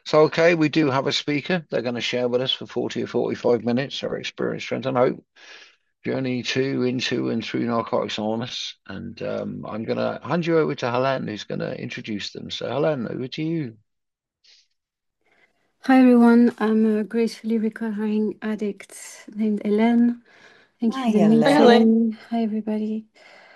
So, okay, we do have a speaker. They're going to share with us for 40 or 45 minutes their experience, strength, and hope journey to, into, and through Narcotics Anonymous. And I'm going to hand you over to Helen, who's going to introduce them. So, Helen, over to you. Hi everyone, I'm a gracefully recovering addict named Hélène. Thank you Hi, for the Hi, Helene. Ellen. meeting. Hi everybody.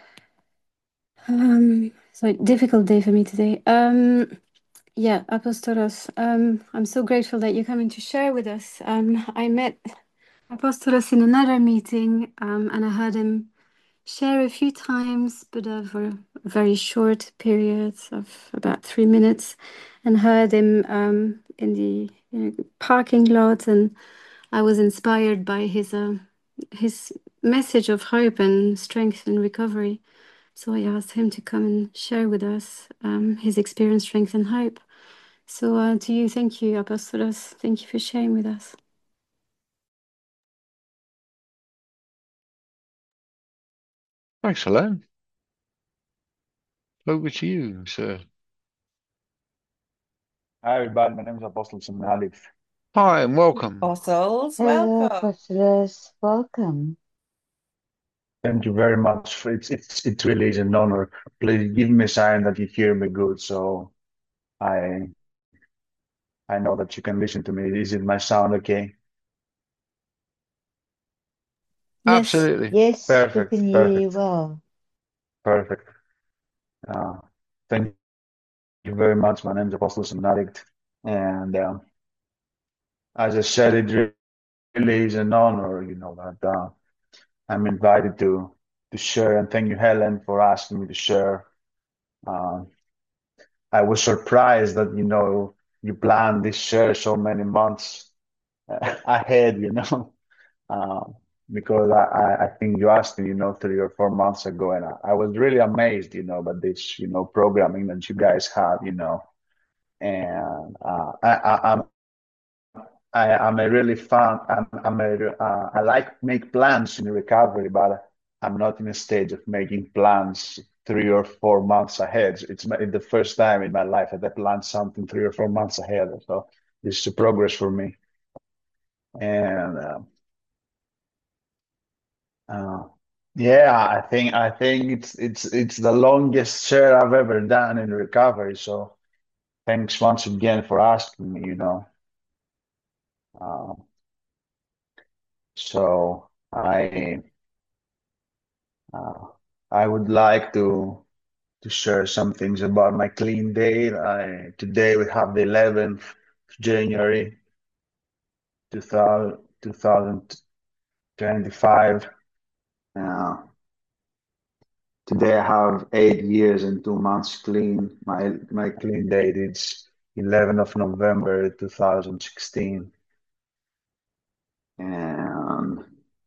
So difficult day for me today. Yeah, Apostolos. I'm so grateful that you're coming to share with us. I met Apostolos in another meeting, and I heard him share a few times, but over very short periods of about 3 minutes, and heard him in the parking lot, and I was inspired by his message of hope and strength and recovery. So I asked him to come and share with us his experience, strength, and hope. So to you, thank you, Apostolos. Thank you for sharing with us. Thanks, Helen. Over to you, sir. Hi, everybody. My name is Apostle Samadhi. Hi, and welcome. Apostles, Hello, welcome. Apostles. Welcome. Thank you very much. It really is an honor. Please give me a sign that you hear me good, so I I know that you can listen to me. Is it my sound okay? Yes. Absolutely. Yes, we can Perfect, hear you perfect, well. perfect. Uh, Thank you very much. My name is Apostle Samadhi, and as I said, it really is an honor. That I'm invited to share. And thank you, Helen, for asking me to share. Uh, I was surprised that you planned this share so many months ahead, uh, because I think you asked me, 3 or 4 months ago, and I was really amazed, about this, programming that you guys have, and I'm a really fan. I like make plans in recovery, but I'm not in a stage of making plans 3 or 4 months ahead. The first time in my life that I plan something 3 or 4 months ahead. So this is a progress for me. And uh, yeah, I think it's the longest share I've ever done in recovery. So thanks once again for asking me. Uh, so uh, I would like to share some things about my clean day. Today we have the 11th of January 2025. Uh, Today I have 8 years and 2 months clean. My clean date is 11th of November 2016. And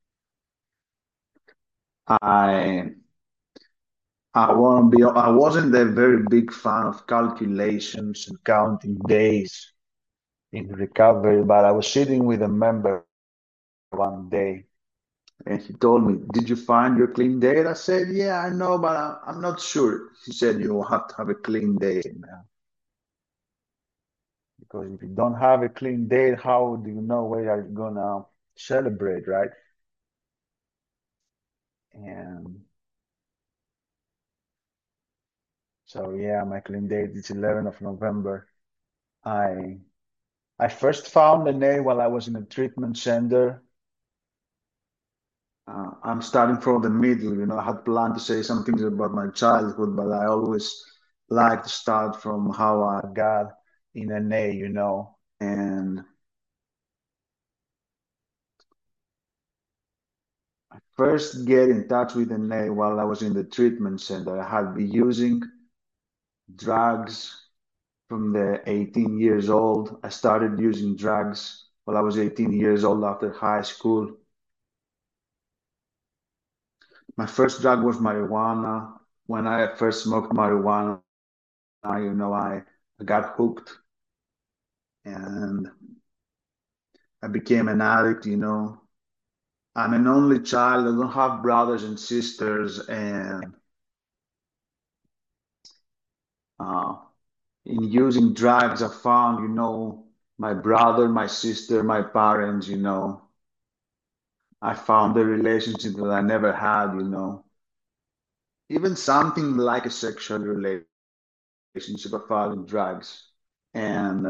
I I wasn't a very big fan of calculations and counting days in recovery, but I was sitting with a member one day and he told me, "Did you find your clean date?" I said, "Yeah, I know, but I'm not sure." He said, "You have to have a clean date now. Because if you don't have a clean date, how do you know where you're gonna celebrate, right?" And so, yeah, my clean date is 11th of November. I I first found the name while I was in a treatment center. I'm starting from the middle. I had planned to say some things about my childhood, but I always like to start from how I got in NA. And I first get in touch with NA while I was in the treatment center. I had been using drugs from the 18 years old. I started using drugs while I was 18 years old after high school. My first drug was marijuana. When I first smoked marijuana, I got hooked and I became an addict. I'm an only child. I don't have brothers and sisters. And uh, in using drugs, I found, my brother, my sister, my parents, I found a relationship that I never had. Even something like a sexual relationship, I found in drugs. And,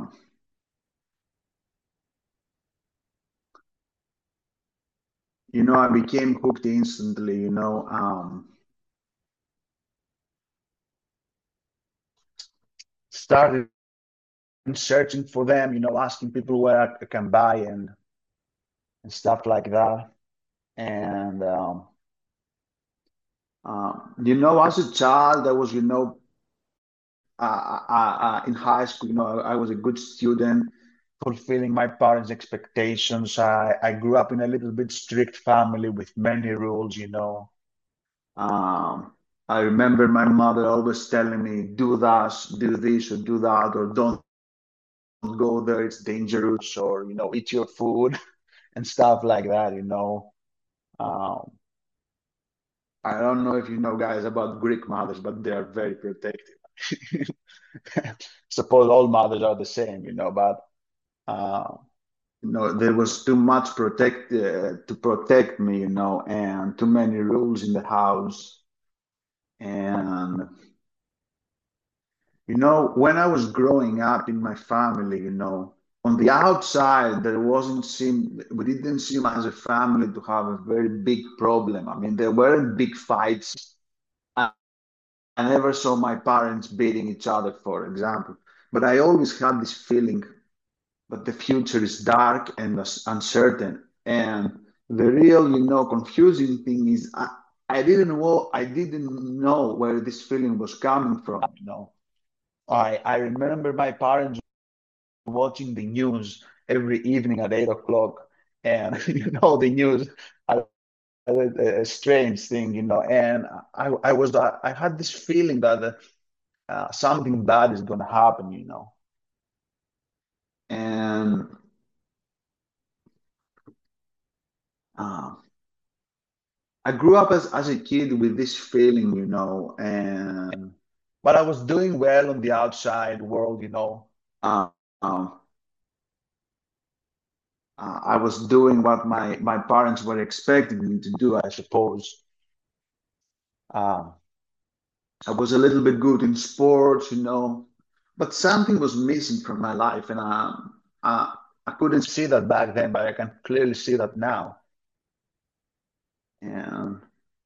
I became hooked instantly. Started searching for them, asking people where I can buy and stuff like that. And, as a child, I was, in high school, I was a good student, fulfilling my parents' expectations. I grew up in a little bit strict family with many rules. Um, I remember my mother always telling me, do this, do this, or do that, or don't go there, it's dangerous, or, eat your food and stuff like that. Um, I don't know if you know, guys, about Greek mothers, but they are very protective. Suppose all mothers are the same, but uh, there was too much to protect me, and too many rules in the house. And when I was growing up in my family, on the outside there wasn't seem we didn't seem as a family to have a very big problem. I mean, there weren't big fights. I never saw my parents beating each other, for example. But I always had this feeling that the future is dark and uncertain. And the real, confusing thing is I didn't know where this feeling was coming from. I remember my parents watching the news every evening at 8 o'clock, and the news are a strange thing. And I had this feeling that something bad is gonna happen. And uh, I grew up as a kid with this feeling, and but I was doing well on the outside world. Uh, uh, I was doing what my parents were expecting me to do, I suppose. Uh, I was a little bit good in sports, but something was missing from my life, and uh, I couldn't see that back then, but I can clearly see that now. And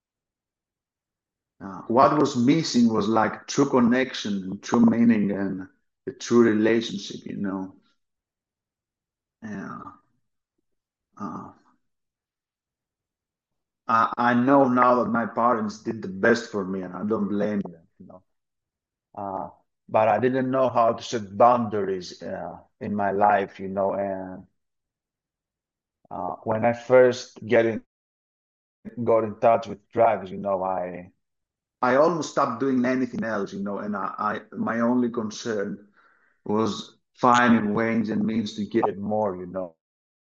what was missing was like true connection, true meaning, and a true relationship. Yeah. Uh, I know now that my parents did the best for me, and I don't blame them. Uh, but I didn't know how to set boundaries in my life. And when I first got in touch with drugs, I almost stopped doing anything else, and my only concern was finding ways and means to get more.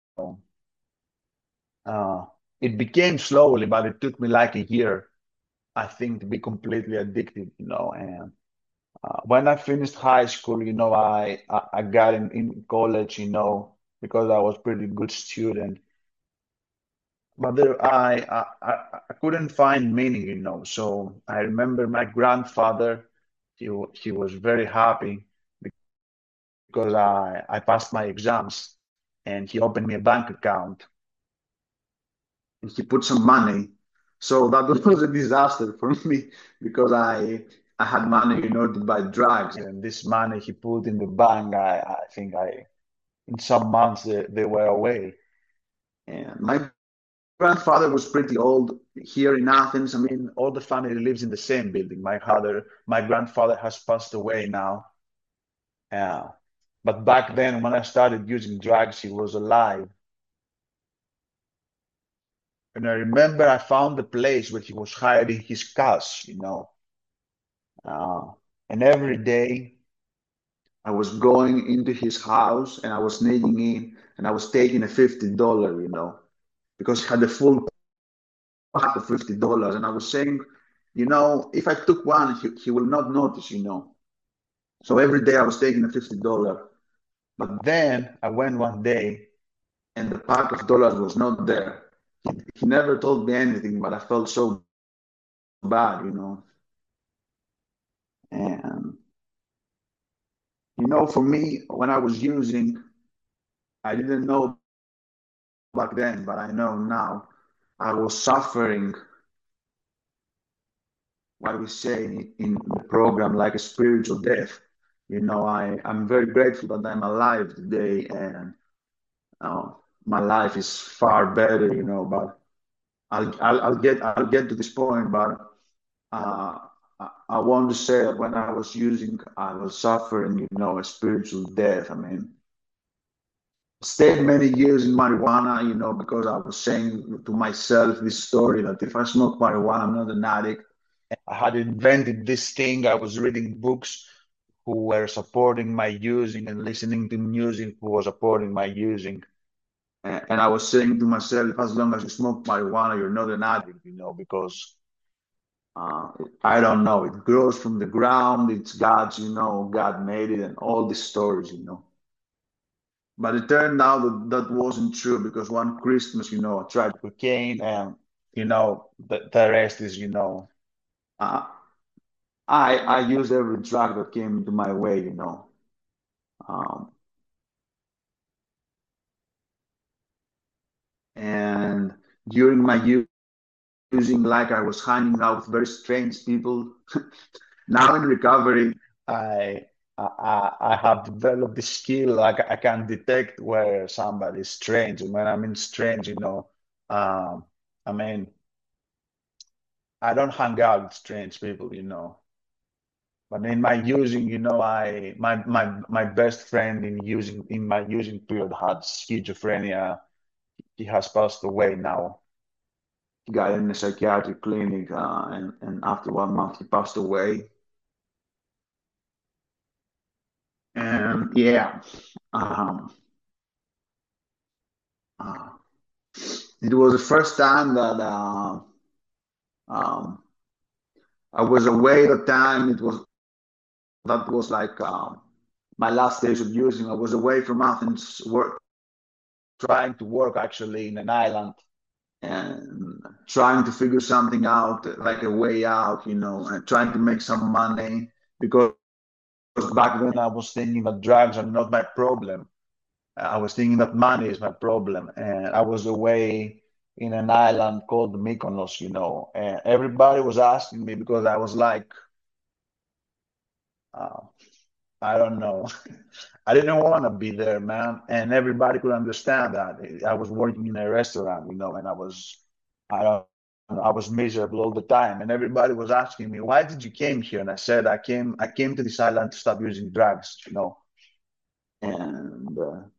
Uh, it became slowly, but it took me like a year, I think, to be completely addicted. And when I finished high school, I got in college, because I was pretty good student. But I couldn't find meaning. So I remember my grandfather, he was very happy because I passed my exams, and he opened me a bank account, and he put some money. So that was a disaster for me because I had money, to buy drugs, and this money he put in the bank, I think in some months they were away. And my grandfather was pretty old here in Athens. I mean, all the family lives in the same building. My grandfather has passed away now. Uh, but back then, when I started using drugs, he was alive. And I remember I found a place where he was hiding his cash. Uh, and every day I was going into his house and I was sneaking in and I was taking a $50, because he had a full pack of $50. And I was saying, if I took one, he will not notice. So every day I was taking a $50. But then I went one day and the pack of dollars was not there. He never told me anything, but I felt so bad, And, for me, when I was using, I didn't know back then, but I know now, I was suffering, what we say in the program, like a spiritual death. I'm very grateful that I'm alive today, and uh, my life is far better, but I'll get to this point, but uh, I want to say that when I was using, I was suffering, a spiritual death. I mean, stayed many years in marijuana, because I was saying to myself this story that if I smoke marijuana, I'm not an addict. I had invented this thing. I was reading books who were supporting my using and listening to music who was supporting my using. And I was saying to myself, as long as you smoke marijuana, you're not an addict, because I don't know, it grows from the ground, it's God's, God made it, and all these stories. But it turned out that that wasn't true because one Christmas, I tried cocaine, and the rest is, uh, I used every drug that came into my way. Um, and during my using, like I was hanging out with very strange people. Now in recovery, I I have developed the skill. Like I can detect where somebody is strange. And when I mean strange, I mean I don't hang out with strange people. But in my using, I my best friend in my using period had schizophrenia. He has passed away now. He got in a psychiatric clinic, and after 1 month he passed away. And yeah, um, uh, it was the first time that um, I was away at the time. That was like my last days of using. I was away from Athens, trying to work actually in an island and trying to figure something out, like a way out, and trying to make some money because back then I was thinking that drugs are not my problem. I was thinking that money is my problem, and I was away in an island called Mykonos, and everybody was asking me because I was like, uh, I don't know, I didn't want to be there, man, and everybody could understand that. I was working in a restaurant, and I don't, I was miserable all the time, and everybody was asking me, "Why did you came here?" And I said, I came to this island to stop using drugs, and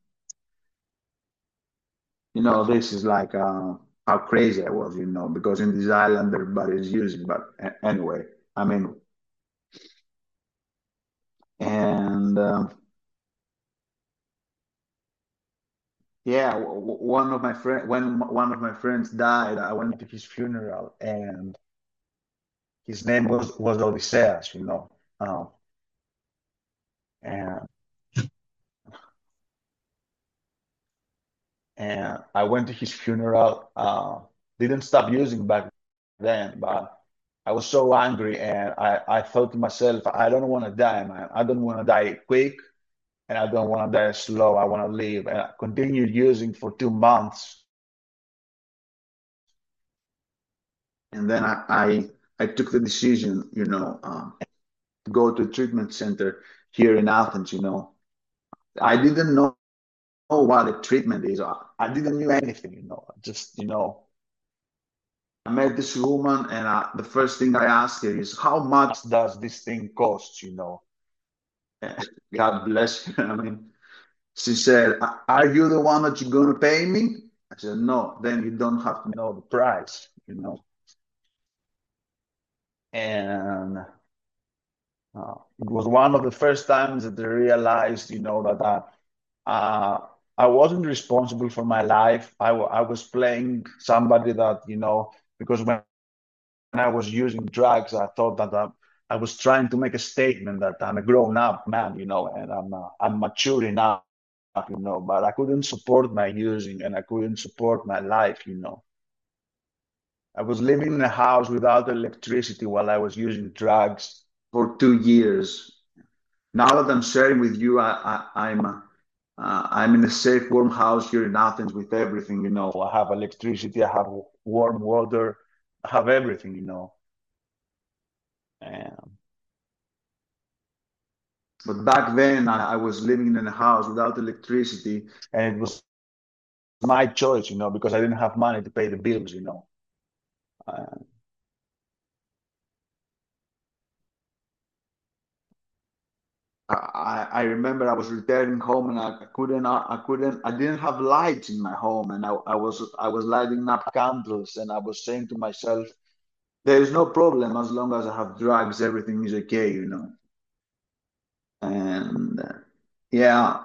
this is like how crazy I was, because in this island everybody is using. But anyway, I mean, and yeah, one of my friend when one of my friends died, I went to his funeral, and his name was Odysseus, and and I went to his funeral. Didn't stop using back then, but I was so angry, and I thought to myself, I don't want to die, man. I don't want to die quick, and I don't want to die slow. I want to live. And I continued using for 2 months, and then I took the decision, to go to a treatment center here in Athens. I didn't know what a treatment is. I didn't know anything. Just I met this woman, and the first thing I asked her is, "How much does this thing cost?" God bless her. I mean, she said, "Are you the one that you're going to pay me?" I said, "No, then you don't have to know the price. And it was one of the first times that I realized, that I wasn't responsible for my life. I was playing somebody that, because when I was using drugs, I thought that I was trying to make a statement that I'm a grown up man, and I'm mature enough but I couldn't support my using and I couldn't support my life. I was living in a house without electricity while I was using drugs for 2 years. Now that I'm sharing with you, I'm in a safe, warm house here in Athens with everything. I have electricity, I have warm water, I have everything. And, but back then, I was living in a house without electricity, and it was my choice, because I didn't have money to pay the bills. Uh, I remember I was returning home and I didn't have lights in my home, and I was lighting up candles, and I was saying to myself, there is no problem as long as I have drugs, everything is okay. And yeah,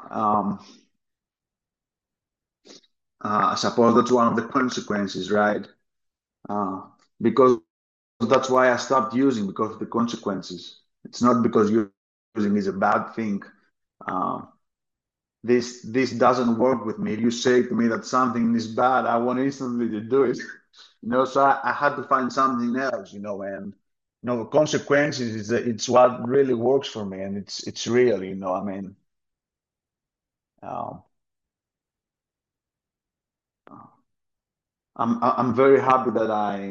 I suppose that's one of the consequences, right? Uh, because that's why I stopped using, because of the consequences. It's not because using is a bad thing. Uh, this doesn't work with me. If you say to me that something is bad, I want instantly to do it. So I had to find something else. And consequences is it's what really works for me, and it's real. I mean, um, I'm very happy that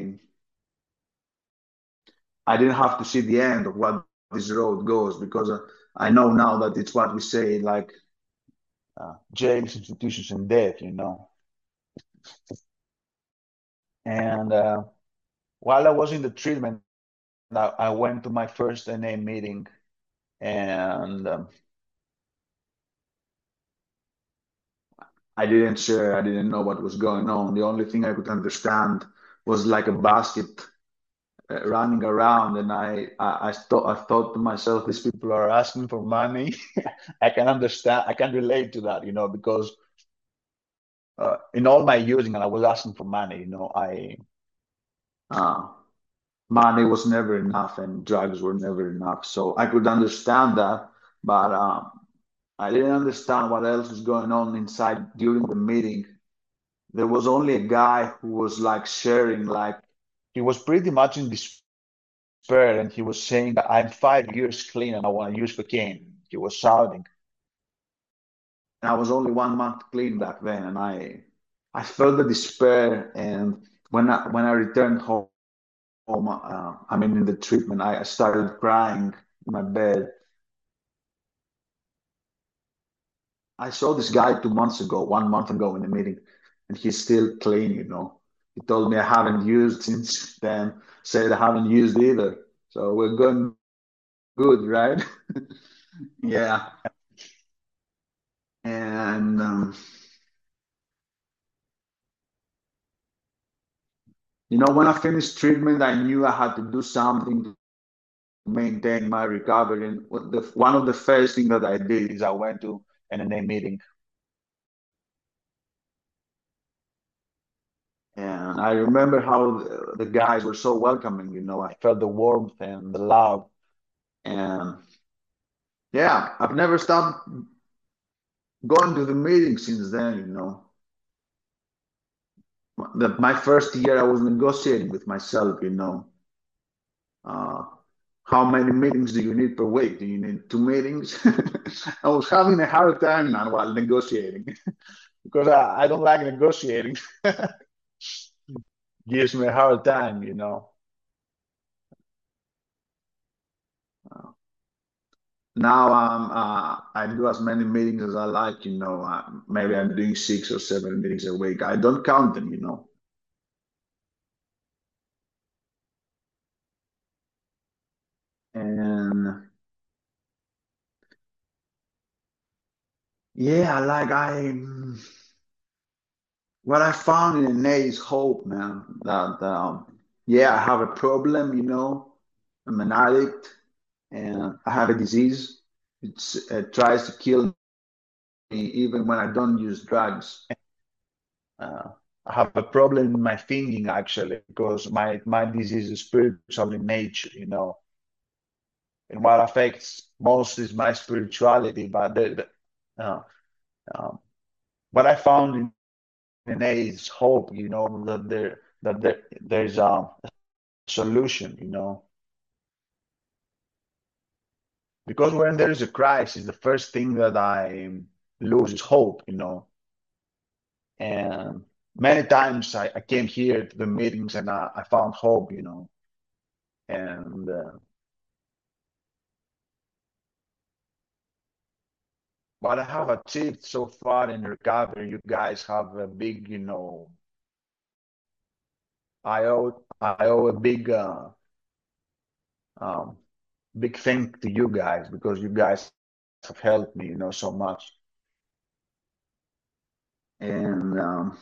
I didn't have to see the end of what this road goes, because I know now that it's what we say, like jails, institutions, and death. And while I was in the treatment, I went to my first NA meeting, and I didn't share. I didn't know what was going on. The only thing I could understand was like a basket running around, and I thought to myself, these people are asking for money. I can understand. I can relate to that, because in all my using, and I was asking for money. I uh, money was never enough, and drugs were never enough. So I could understand that, but I didn't understand what else was going on inside during the meeting. There was only a guy who was like sharing, like he was pretty much in despair, and he was saying that I'm 5 years clean and I want to use cocaine. He was shouting. And I was only 1 month clean back then, and I felt the despair. And when I returned home, I mean in the treatment, I started crying in my bed. I saw this guy 2 months ago, 1 month ago in the meeting, and he's still clean. He told me I haven't used since then, said I haven't used either. So we're going good, right? Yeah. And when I finished treatment, I knew I had to do something to maintain my recovery. And one of the first things that I did is I went to an NA meeting. And I remember how the guys were so welcoming. I felt the warmth and the love. And yeah, I've never stopped going to the meeting since then. My first year, I was negotiating with myself. Uh, how many meetings do you need per week? Do you need 2 meetings? I was having a hard time now while negotiating because I don't like negotiating. Gives me a hard time. Now I do as many meetings as I like. Maybe I'm doing 6 or 7 meetings a week. I don't count them. And yeah, like what I found in NA is hope, man. That yeah, I have a problem. I'm an addict, and I have a disease. It tries to kill me even when I don't use drugs. Uh, I have a problem in my thinking actually, because my disease is spiritual in nature. And what affects most is my spirituality. But What I found in A is hope, that there's a solution, because when there is a crisis, the first thing that I lose is hope, and many times I came here to the meetings and I found hope, and what I have achieved so far in recovery, you guys have a big, I owe a um, big thing to you guys, because you guys have helped me, so much. And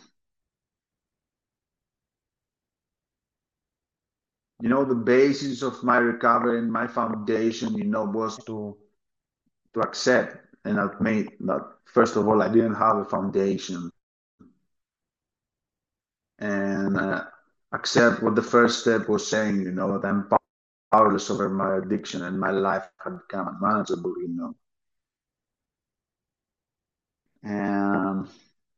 the basis of my recovery and my foundation, was to accept and admit that, first of all, I didn't have a foundation, and accept what the first step was saying, that I'm powerless over my addiction and my life had become unmanageable, and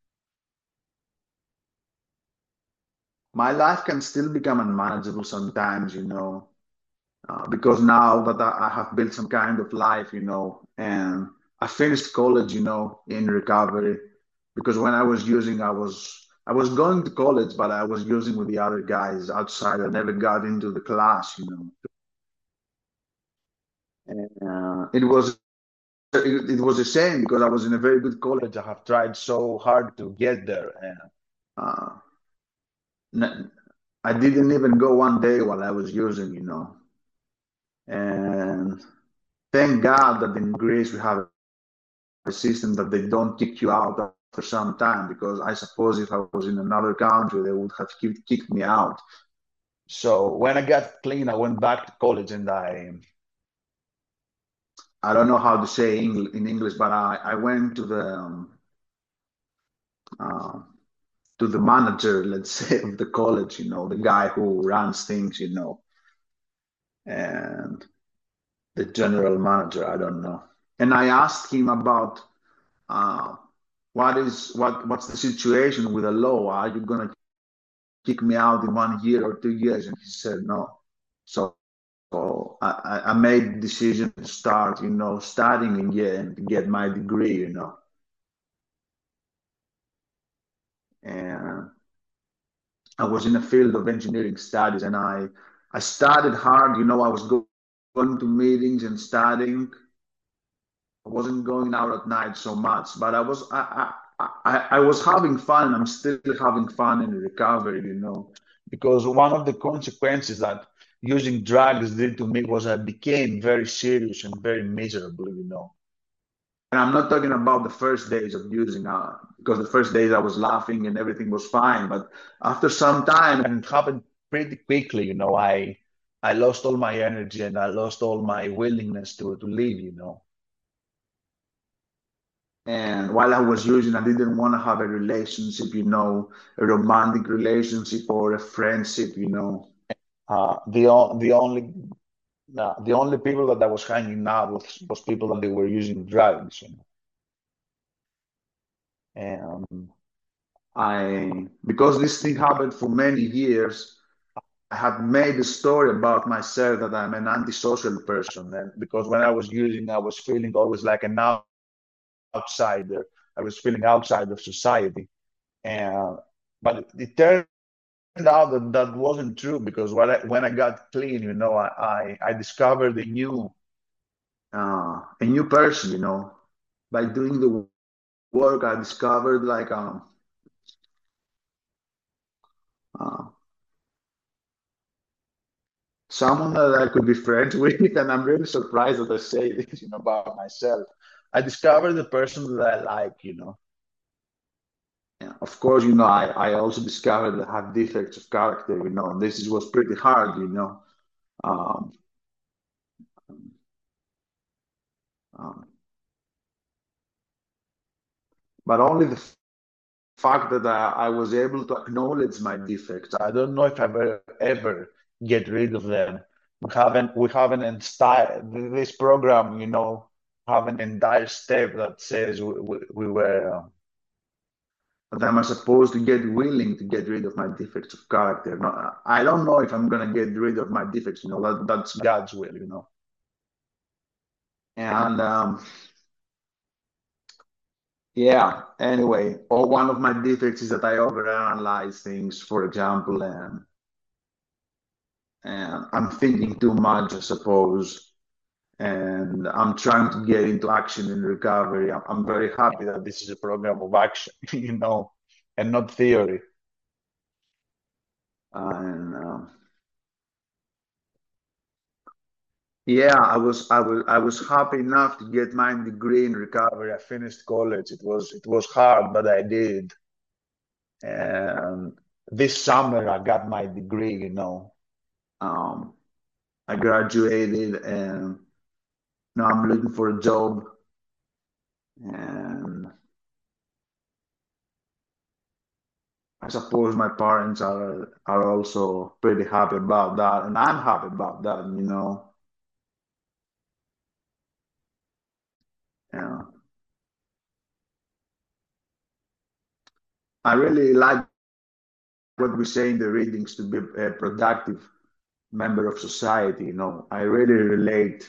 my life can still become unmanageable sometimes, because now that I have built some kind of life, and I finished college, in recovery, because when I was using, I was going to college, but I was using with the other guys outside. I never got into the class, and it was a shame, because I was in a very good college. I have tried so hard to get there, and uh, I didn't even go one day while I was using, and thank God that in Greece we have a system that they don't kick you out after some time, because I suppose if I was in another country, they would have kicked me out. So when I got clean, I went back to college, and I don't know how to say in English, but I went uh, to the manager, let's say, of the college, the guy who runs things, and the general manager, I don't know. And I asked him about uh, what's the situation with the law? Are you gonna kick me out in 1 year or 2 years? And he said no. So I made the decision to start, studying again to get my degree, and I was in the field of engineering studies, and I studied hard, I was going to meetings and studying. I wasn't going out at night so much, but I was having fun. I'm still having fun in recovery, because one of the consequences that using drugs did to me was I became very serious and very miserable, And I'm not talking about the first days of using, because the first days I was laughing and everything was fine. But after some time, and it happened pretty quickly, I lost all my energy and I lost all my willingness to live, And while I was using, I didn't want to have a relationship, a romantic relationship or a friendship, the only people that I was hanging out with was people that they were using drugs, And because this thing happened for many years, I had made a story about myself that I'm an antisocial person. And because when I was using, I was feeling always like an outsider. I was feeling outside of society. And but it turned out that that wasn't true, because when I got clean, I discovered a new person, by doing the work. I discovered like uh, someone that I could be friends with, and I'm really surprised that I say this, about myself. I discovered the person that I like, Yeah, of course, I also discovered that I have defects of character, and was pretty hard, Um, um, but only the fact that I was able to acknowledge my defects. I don't know if I will ever get rid of them. We haven't inspired this program, have an entire step that says we were that I'm supposed to get willing to get rid of my defects of character. No, I don't know if I'm gonna get rid of my defects. That's God's will. And yeah. Anyway, or one of my defects is that I overanalyze things. For example, and I'm thinking too much, I suppose, and I'm trying to get into action in recovery. I'm very happy that this is a program of action, and not theory. And yeah, I was happy enough to get my degree in recovery. I finished college. It was hard, but I did. And this summer I got my degree. I graduated, and now I'm looking for a job. And I suppose my parents are also pretty happy about that, and I'm happy about that. Yeah. I really like what we say in the readings, to be a productive member of society. I really relate.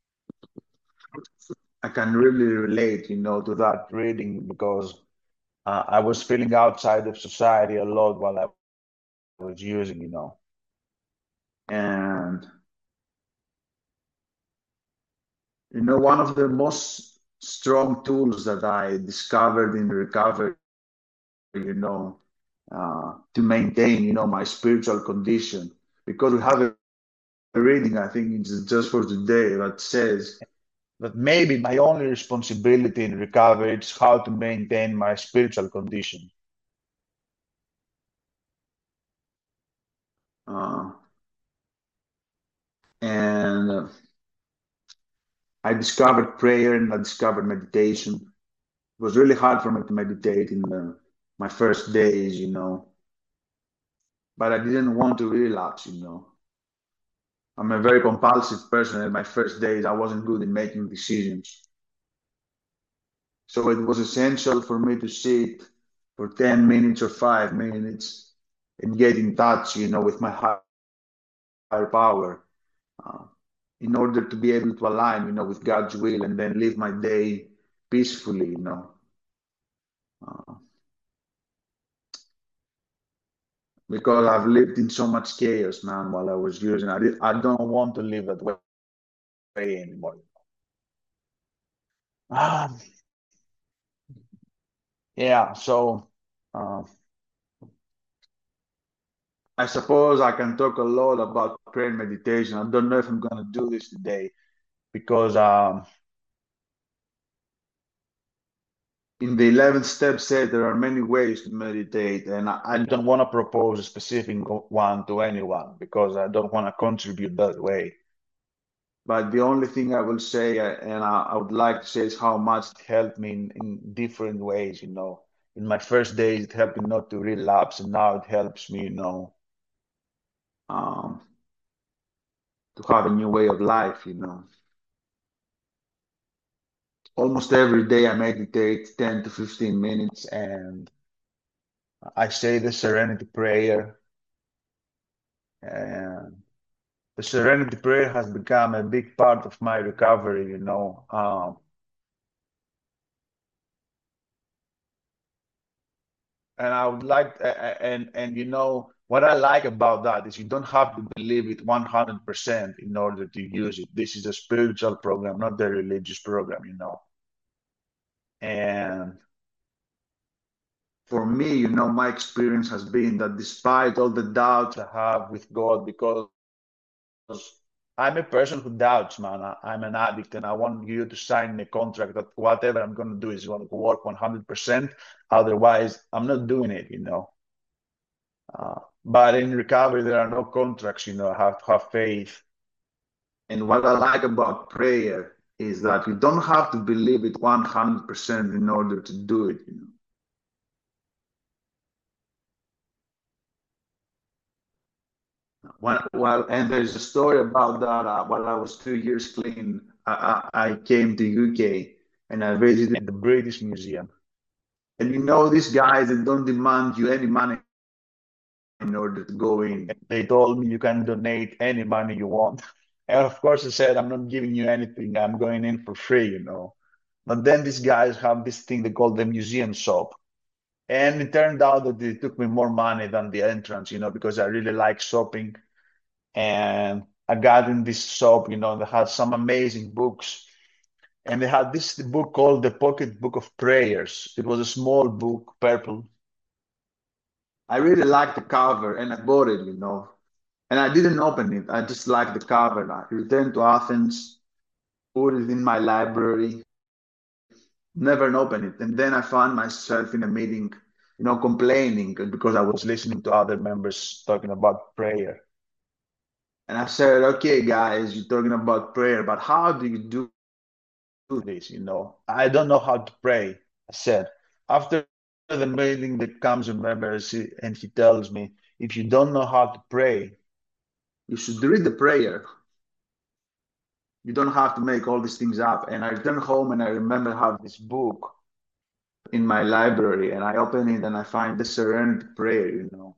I can really relate, to that reading, because I was feeling outside of society a lot while I was using. And one of the most strong tools that I discovered in recovery, to maintain, my spiritual condition, because we have a reading, I think it's just for today, that says that maybe my only responsibility in recovery is how to maintain my spiritual condition. And I discovered prayer, and I discovered meditation. It was really hard for me to meditate in my first days, but I didn't want to relapse. I'm a very compulsive person. In my first days, I wasn't good in making decisions. So it was essential for me to sit for 10 minutes or 5 minutes and get in touch, with my higher power, uh, in order to be able to align, with God's will, and then live my day peacefully. Uh, because I've lived in so much chaos, man, while I was using. I don't want to live that way anymore. Um, yeah, so uh, I suppose I can talk a lot about prayer and meditation. I don't know if I'm going to do this today, because in the 11th step said there are many ways to meditate, and I don't want to propose a specific one to anyone, because I don't want to contribute that way. But the only thing I will say, and I would like to say, is how much it helped me in different ways. In my first days, it helped me not to relapse, and now it helps me, um, to have a new way of life. Almost every day I meditate 10 to 15 minutes, and I say the serenity prayer. And the serenity prayer has become a big part of my recovery. And I would like, and what I like about that is you don't have to believe it 100% in order to use it. This is a spiritual program, not a religious program. And for me, my experience has been that despite all the doubts I have with God, because I'm a person who doubts, man. I'm an addict, and I want you to sign a contract that whatever I'm going to do is going to work 100%. Otherwise, I'm not doing it. But in recovery, there are no contracts. I have to have faith. And what I like about prayer is that you don't have to believe it 100% in order to do it. And there's a story about that. While I was 2 years clean, I came to UK and I visited the British Museum. And these guys, they don't demand you any money in order to go in. They told me you can donate any money you want. And of course, I said, I'm not giving you anything. I'm going in for free. But then these guys have this thing they call the museum shop. And it turned out that it took me more money than the entrance, because I really like shopping. And I got in this shop, that had some amazing books. And they had this book called The Pocket Book of Prayers. It was a small book, purple. I really liked the cover and I bought it. And I didn't open it. I just liked the cover. I returned to Athens, put it in my library, never opened it. And then I found myself in a meeting, complaining because I was listening to other members talking about prayer. And I said, okay, guys, you're talking about prayer, but how do you do this? I don't know how to pray. I said, after the meeting, that comes a member and he tells me, if you don't know how to pray, you should read the prayer. You don't have to make all these things up. And I returned home and I remember having this book in my library and I open it and I find the Serenity Prayer.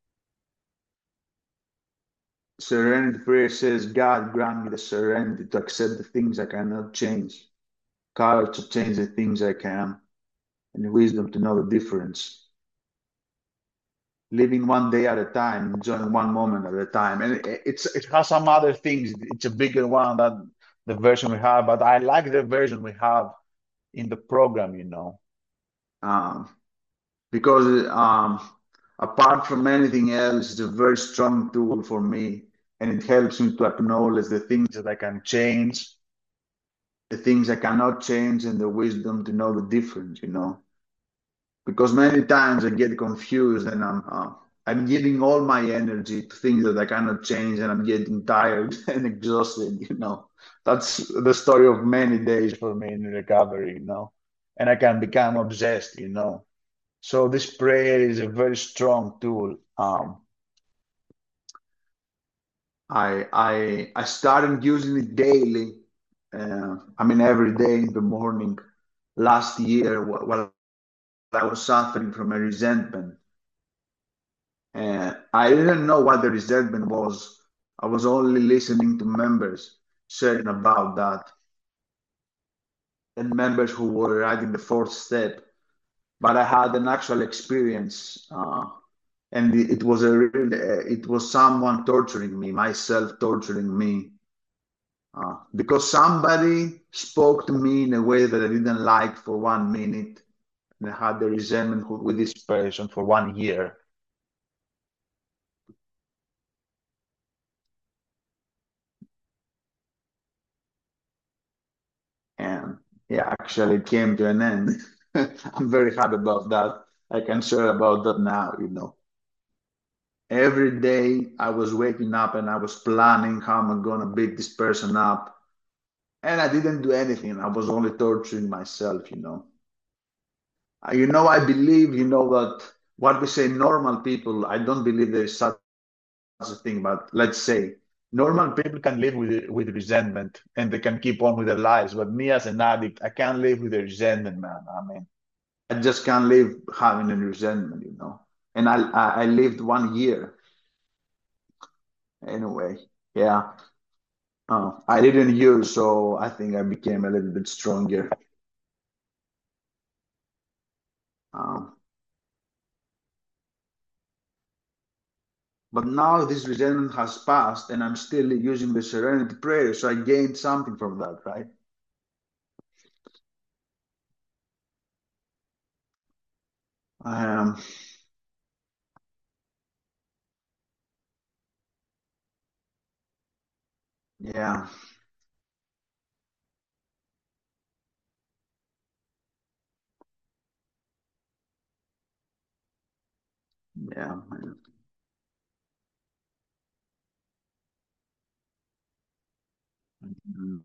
Serenity Prayer says, God grant me the serenity to accept the things I cannot change, courage to change the things I can, and wisdom to know the difference. Living one day at a time, enjoying one moment at a time. And it has some other things. It's a bigger one than the version we have, but I like the version we have in the program. Um, because apart from anything else, it's a very strong tool for me, and it helps me to acknowledge the things that I can change, the things I cannot change, and the wisdom to know the difference. Because many times I get confused and I'm giving all my energy to things that I cannot change, and I'm getting tired and exhausted. That's the story of many days for me in recovery. And I can become obsessed. So this prayer is a very strong tool. I started using it daily. Every day in the morning. Last year, while I was suffering from a resentment, and I didn't know what the resentment was. I was only listening to members sharing about that, and members who were writing the fourth step. But I had an actual experience. And it was someone torturing me, myself torturing me, because somebody spoke to me in a way that I didn't like for 1 minute, and I had the resentment with this person for 1 year. And yeah, actually it came to an end. I'm very happy about that. I can share about that now. Every day I was waking up and I was planning how I'm gonna beat this person up. And I didn't do anything. I was only torturing myself. I believe, that what we say normal people, I don't believe there is such a thing, but let's say normal people can live with resentment and they can keep on with their lives. But me as an addict, I can't live with the resentment, man. I just can't live having a resentment. And I lived 1 year anyway. Yeah. I didn't use, so I think I became a little bit stronger. Um, But now this resentment has passed and I'm still using the serenity prayer. So I gained something from that, right? Um, yeah, yeah. Mm.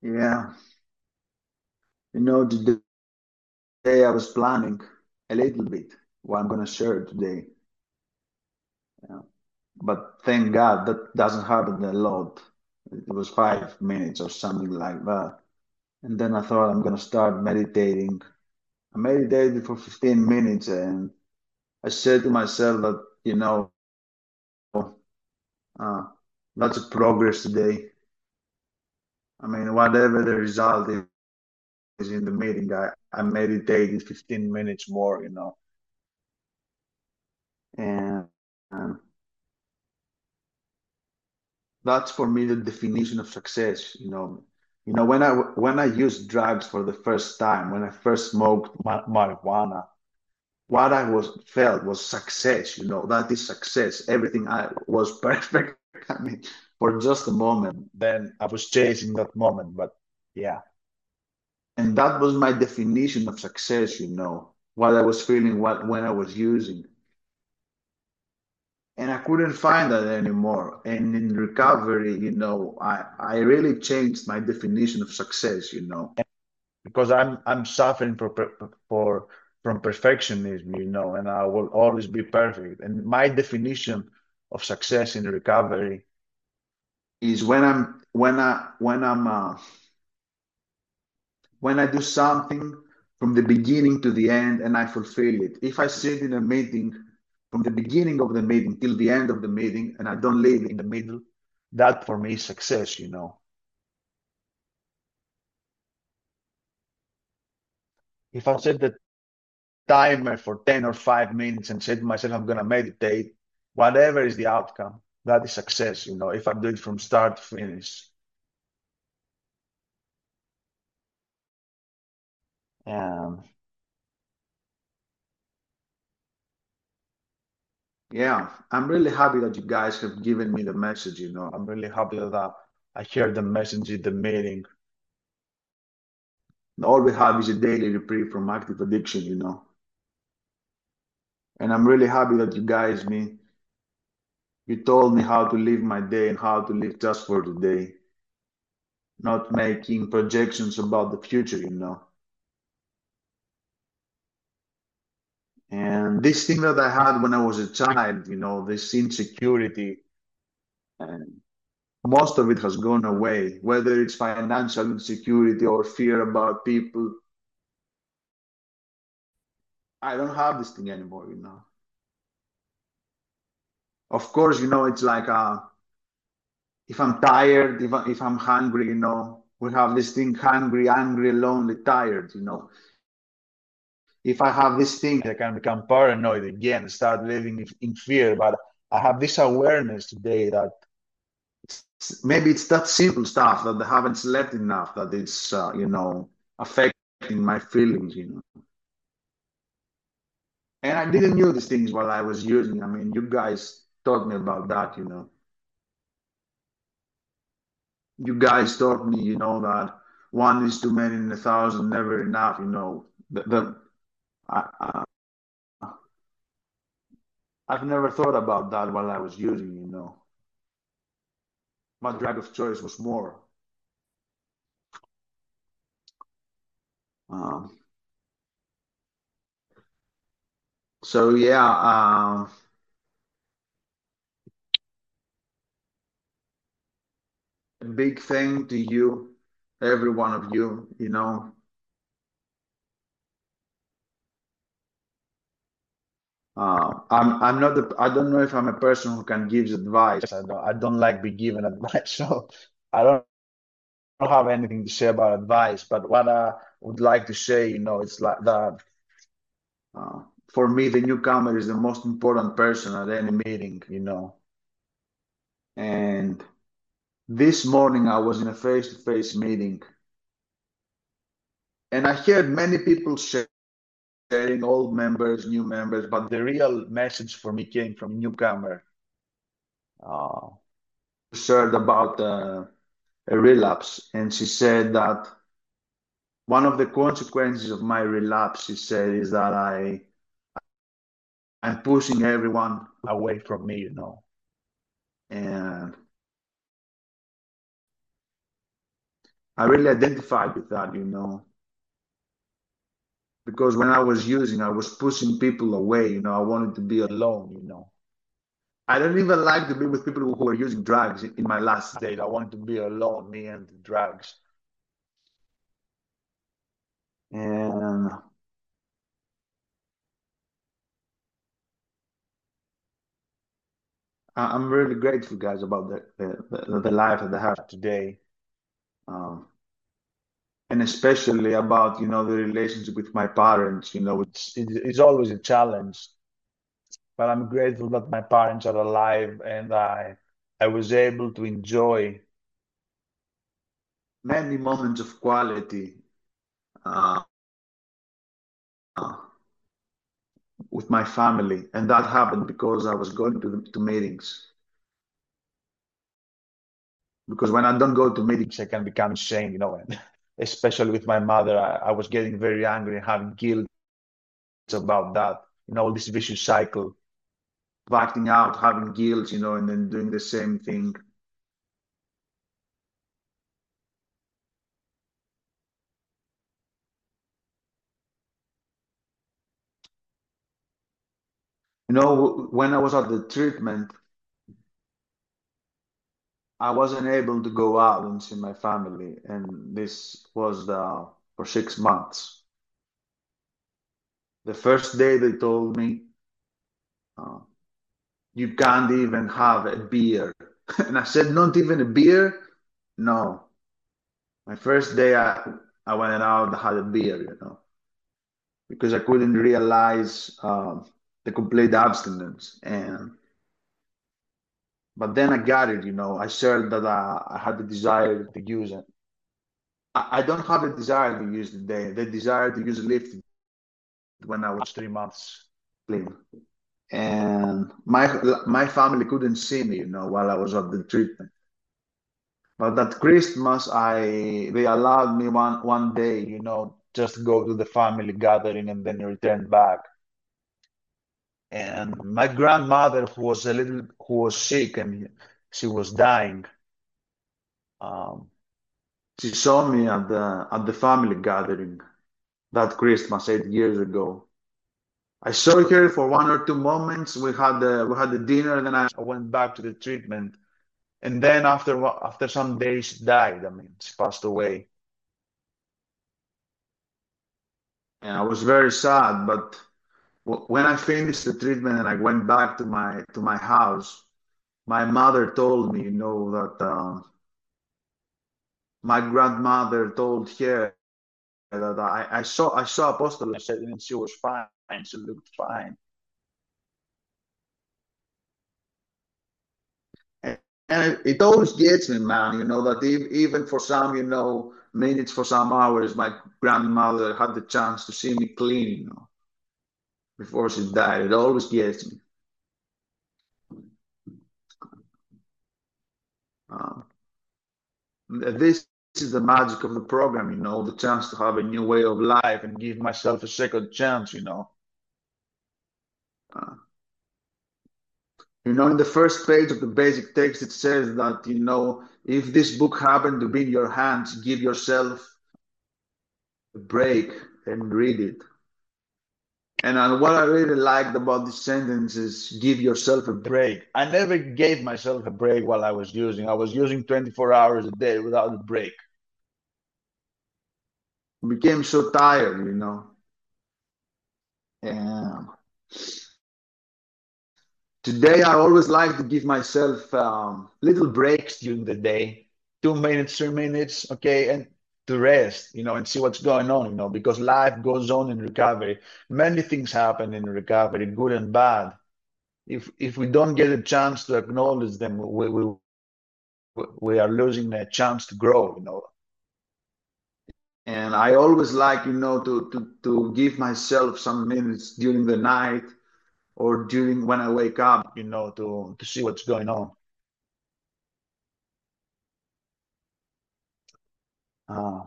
Yeah, today I was planning a little bit what I'm gonna share today. Yeah. But thank God that doesn't happen a lot. It was 5 minutes or something like that. And then I thought I'm gonna start meditating. I meditated for 15 minutes and I said to myself that, uh, that's a progress today. I mean, whatever the result is in the meeting, I meditated 15 minutes more, and, and that's for me the definition of success. When I used drugs for the first time, when I first smoked marijuana, what I was felt was success. That is success. Everything I was perfect. I mean, for just a moment, then I was chasing that moment. But yeah, and that was my definition of success. What I was feeling, what when I was using, and I couldn't find that anymore. And in recovery, I really changed my definition of success. Because I'm suffering for from perfectionism, and I will always be perfect. And my definition of success in recovery is when I do something from the beginning to the end and I fulfill it. If I sit in a meeting from the beginning of the meeting till the end of the meeting and I don't leave in the middle, that for me is success. If I set the timer for 10 or 5 minutes and say to myself, I'm going to meditate, whatever is the outcome, that is success, if I do it from start to finish. And yeah, I'm really happy that you guys have given me the message. I'm really happy that I heard the message in the meeting. All we have is a daily reprieve from active addiction. And I'm really happy that you told me how to live my day and how to live just for today, not making projections about the future. And this thing that I had when I was a child, this insecurity, and most of it has gone away, whether it's financial insecurity or fear about people. I don't have this thing anymore. Of course, it's like if I'm tired, if I'm hungry, we have this thing hungry, angry, lonely, tired. If I have this thing, I can become paranoid again, start living in fear. But I have this awareness today that maybe it's that simple stuff that I haven't slept enough, that it's, affecting my feelings. And I didn't knew these things while I was using. I mean, you guys taught me about that. You guys taught me, that one is too many in 1,000, never enough. I, I've never thought about that while I was using. My drug of choice was more. Um, so yeah, a big thing to you, every one of you. I'm not I don't know if I'm a person who can give advice. I don't like be given advice, so I don't have anything to say about advice. But what I would like to say, it's like that. Uh, for me, the newcomer is the most important person at any meeting. And this morning I was in a face-to-face meeting, and I heard many people sharing, old members, new members, but the real message for me came from newcomer. Shared about a relapse, and she said that one of the consequences of my relapse, she said, is that I'm pushing everyone away from me. And I really identified with that, because when I was using, I was pushing people away, I wanted to be alone. I don't even like to be with people who were using drugs in my last state. I wanted to be alone, me and the drugs. And I'm really grateful, guys, about the life that I have today. Um, and especially about, the relationship with my parents. It's always a challenge, but I'm grateful that my parents are alive and I was able to enjoy many moments of quality uh, with my family, and that happened because I was going to meetings. Because when I don't go to meetings, I can become insane. And especially with my mother, I was getting very angry and having guilt about that. This vicious cycle of acting out, having guilt, and then doing the same thing. When I was at the treatment, I wasn't able to go out and see my family, and this was for 6 months. The first day they told me, uh, you can't even have a beer. And I said, not even a beer? No. My first day, I went out and had a beer, because I couldn't realize the complete abstinence. But then I got it. I shared that I had the desire to use it. I don't have the desire to use the desire to use Lyft when I was 3 months clean. And my family couldn't see me, while I was at the treatment. But at Christmas, they allowed me one day, just go to the family gathering and then return back. And my grandmother, who was sick and she was dying, um, she saw me at the family gathering that Christmas 8 years ago. I saw her for 1 or 2 moments. We had the dinner, and then I went back to the treatment. And then after some days, she died. I mean, she passed away. And I was very sad, but when I finished the treatment and I went back to my house, my mother told me, that my grandmother told her that I saw Apostle. I said, and she was fine. She looked fine. And it always gets me, man, that even for some, minutes, for some hours, my grandmother had the chance to see me clean, before she died. It always gets me. Um, this is the magic of the program, the chance to have a new way of life and give myself a second chance. Uh, in the first page of the basic text, it says that, if this book happened to be in your hands, give yourself a break and read it. And what I really liked about this sentence is give yourself a break. I never gave myself a break while I was using. I was using 24 hours a day without a break. I became so tired. And today, I always like to give myself little breaks during the day, 2 minutes, 3 minutes, okay, and to rest, and see what's going on, because life goes on in recovery. Many things happen in recovery, good and bad. If we don't get a chance to acknowledge them, we are losing a chance to grow. And I always like, to give myself some minutes during the night or during when I wake up, to see what's going on. Uh,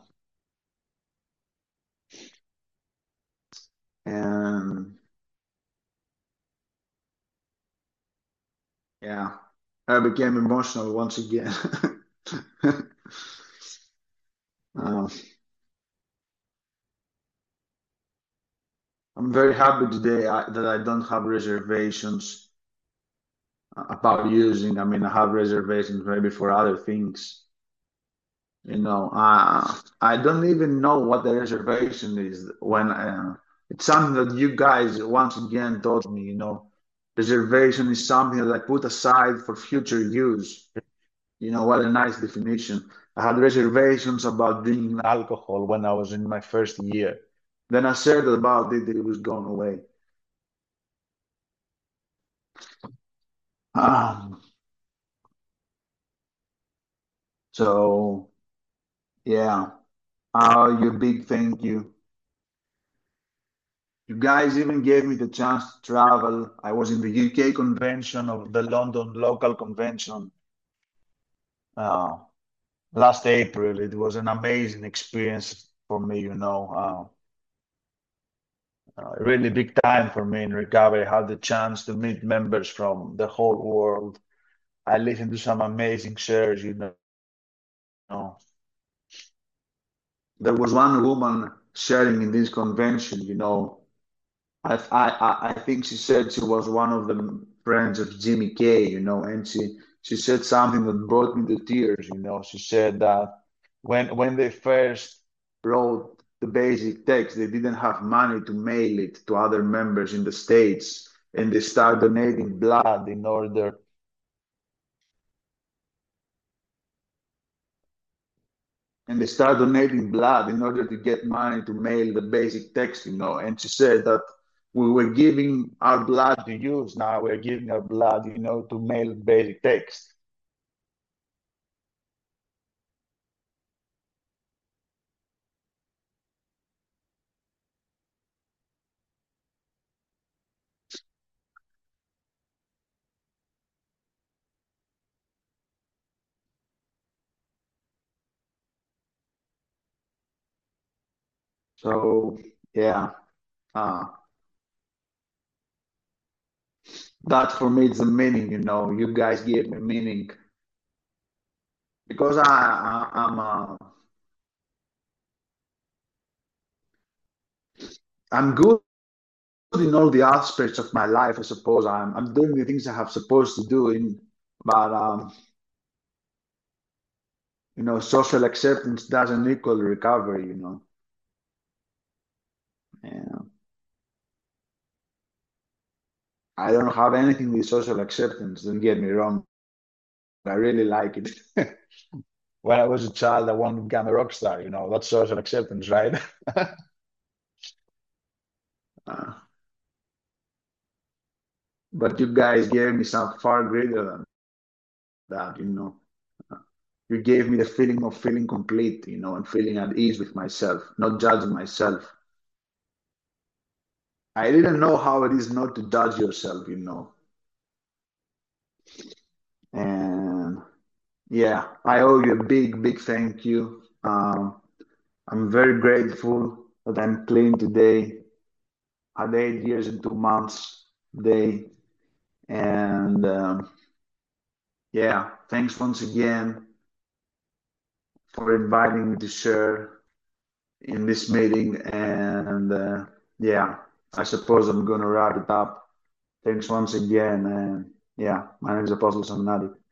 and yeah, I became emotional once again. Uh, I'm very happy today that I don't have reservations about using. I mean, I have reservations maybe for other things. I don't even know what the reservation is when it's something that you guys once again taught me. Reservation is something that I put aside for future use. What a nice definition. I had reservations about drinking alcohol when I was in my first year. Then I said about it, it was gone away. Um, so yeah, your big thank you. You guys even gave me the chance to travel. I was in the UK convention of the London local convention uh, last April. It was an amazing experience for me. Really big time for me in recovery. I had the chance to meet members from the whole world. I listened to some amazing shares. There was one woman sharing in this convention. I think she said she was one of the friends of Jimmy K, and she said something that brought me to tears. She said that when they first wrote the basic text, they didn't have money to mail it to other members in the States, and they start donating blood in order and they start donating blood in order to get money to mail the basic text. And she said that we were giving our blood to use. Now we're giving our blood, to mail basic text. So yeah, uh, that for me is the meaning. You guys gave me meaning because I'm good in all the aspects of my life. I suppose I'm doing the things I have supposed to do but social acceptance doesn't equal recovery. And I don't have anything with social acceptance. Don't get me wrong. I really like it. When I was a child, I wanted to become a rock star. That's social acceptance, right? Uh, but you guys gave me something far greater than that. You gave me the feeling of feeling complete, and feeling at ease with myself, not judging myself. I didn't know how it is not to judge yourself. And yeah, I owe you a big, big thank you. I'm very grateful that I'm clean today. Had 8 years and 2 months today. And yeah, thanks once again for inviting me to share in this meeting. And yeah, I suppose I'm going to wrap it up. Thanks once again. And yeah, my name is Apostolos Amnati.